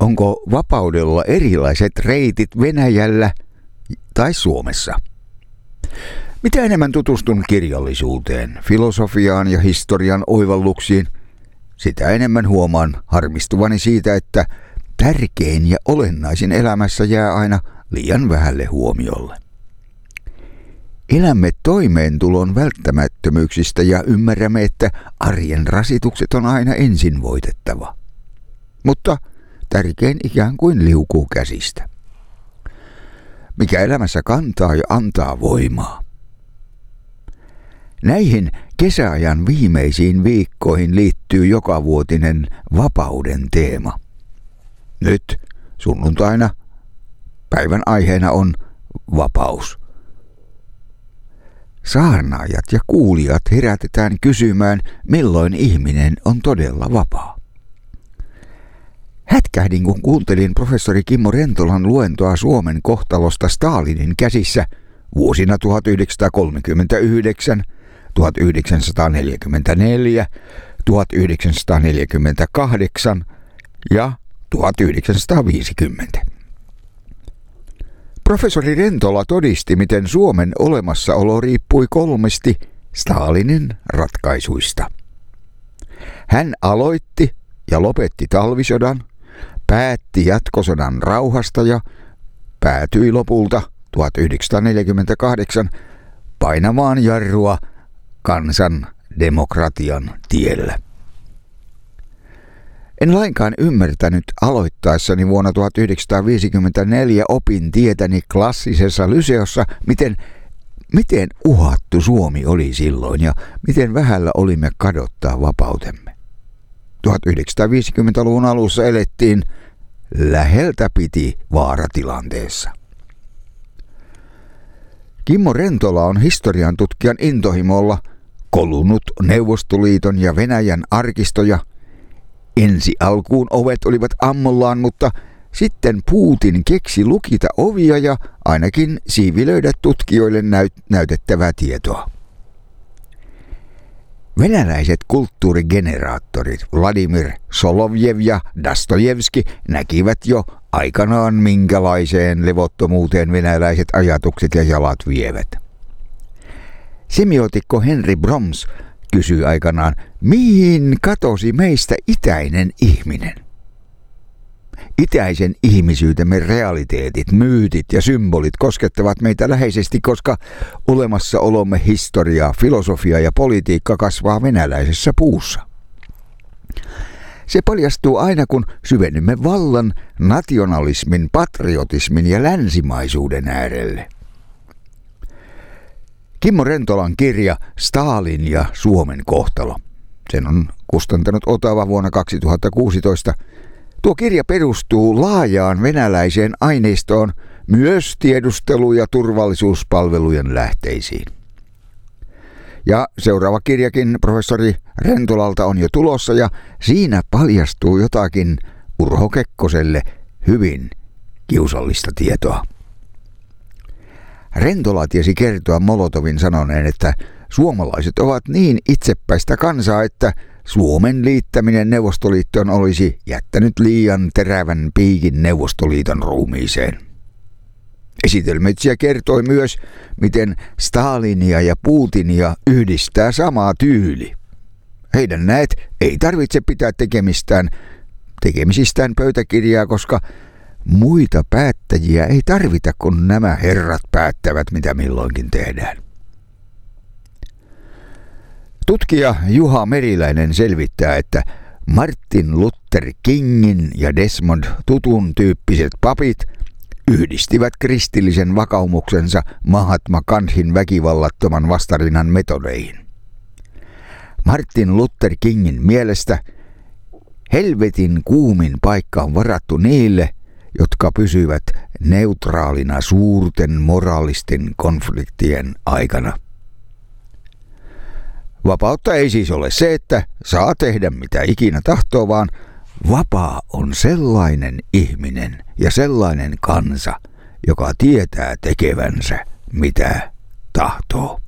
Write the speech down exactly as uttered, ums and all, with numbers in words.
Onko vapaudella erilaiset reitit Venäjällä tai Suomessa? Mitä enemmän tutustun kirjallisuuteen, filosofiaan ja historian oivalluksiin, sitä enemmän huomaan harmistuvani siitä, että tärkein ja olennaisin elämässä jää aina liian vähälle huomiolle. Elämme toimeentulon välttämättömyyksistä ja ymmärrämme, että arjen rasitukset on aina ensin voitettava. Mutta tärkein ikään kuin liukuu käsistä. Mikä elämässä kantaa ja antaa voimaa? Näihin kesäajan viimeisiin viikkoihin liittyy jokavuotinen vapauden teema. Nyt sunnuntaina päivän aiheena on vapaus. Saarnaajat ja kuulijat herätetään kysymään, milloin ihminen on todella vapaa. Hätkähdin, kun kuuntelin professori Kimmo Rentolan luentoa Suomen kohtalosta Stalinin käsissä vuosina tuhatyhdeksänsataakolmekymmentäyhdeksän, tuhatyhdeksänsataaneljäkymmentäneljä, tuhatyhdeksänsataaneljäkymmentäkahdeksan ja tuhatyhdeksänsataaviisikymmentä. Professori Rentola todisti, miten Suomen olemassaolo riippui kolmesti Stalinin ratkaisuista. Hän aloitti ja lopetti talvisodan, päätti jatkosodan rauhasta ja päätyi lopulta tuhatyhdeksänsataaneljäkymmentäkahdeksan painamaan jarrua kansan demokratian tiellä. En lainkaan ymmärtänyt aloittaessani vuonna tuhatyhdeksänsataaviisikymmentäneljä opin tietäni klassisessa lyseossa, miten, miten uhattu Suomi oli silloin ja miten vähällä olimme kadottaa vapautemme. tuhatyhdeksänsataaviisikymmentäluvun alussa elettiin läheltä piti vaaratilanteessa. Kimmo Rentola on historian tutkijan intohimolla kolunnut Neuvostoliiton ja Venäjän arkistoja. Ensi alkuun ovet olivat ammollaan, mutta sitten Putin keksi lukita ovia ja ainakin siivilöidä tutkijoille näyt- näytettävää tietoa. Venäläiset kulttuurigeneraattorit Vladimir Solovjev ja Dostojevski näkivät jo aikanaan, minkälaiseen levottomuuteen venäläiset ajatukset ja jalat vievät. Semiotikko Henry Broms kysyi aikanaan, mihin katosi meistä itäinen ihminen? Itäisen ihmisyytemme realiteetit, myytit ja symbolit koskettavat meitä läheisesti, koska olemassaolomme historia, filosofia ja politiikka kasvaa venäläisessä puussa. Se paljastuu aina, kun syvennymme vallan, nationalismin, patriotismin ja länsimaisuuden äärelle. Kimmo Rentolan kirja Stalin ja Suomen kohtalo. Sen on kustantanut Otava vuonna kaksituhattakuusitoista. Tuo kirja perustuu laajaan venäläiseen aineistoon, myös tiedustelu- ja turvallisuuspalvelujen lähteisiin. Ja seuraava kirjakin professori Rentolalta on jo tulossa ja siinä paljastuu jotakin Urho Kekkoselle hyvin kiusallista tietoa. Rentola tiesi kertoa Molotovin sanoneen, että suomalaiset ovat niin itsepäistä kansaa, että Suomen liittäminen Neuvostoliittoon olisi jättänyt liian terävän piikin Neuvostoliiton ruumiiseen. Esitelmöitsijä kertoi myös, miten Stalinia ja Putinia yhdistää sama tyyli. Heidän näet ei tarvitse pitää tekemistään, tekemisistään pöytäkirjaa, koska muita päättäjiä ei tarvita, kun nämä herrat päättävät, mitä milloinkin tehdään. Tutkija Juha Meriläinen selvittää, että Martin Luther Kingin ja Desmond Tutun tyyppiset papit yhdistivät kristillisen vakaumuksensa Mahatma Gandhin väkivallattoman vastarinnan metodeihin. Martin Luther Kingin mielestä helvetin kuumin paikka on varattu niille, jotka pysyvät neutraalina suurten moraalisten konfliktien aikana. Vapautta ei siis ole se, että saa tehdä mitä ikinä tahtoo, vaan vapaa on sellainen ihminen ja sellainen kansa, joka tietää tekevänsä mitä tahtoo.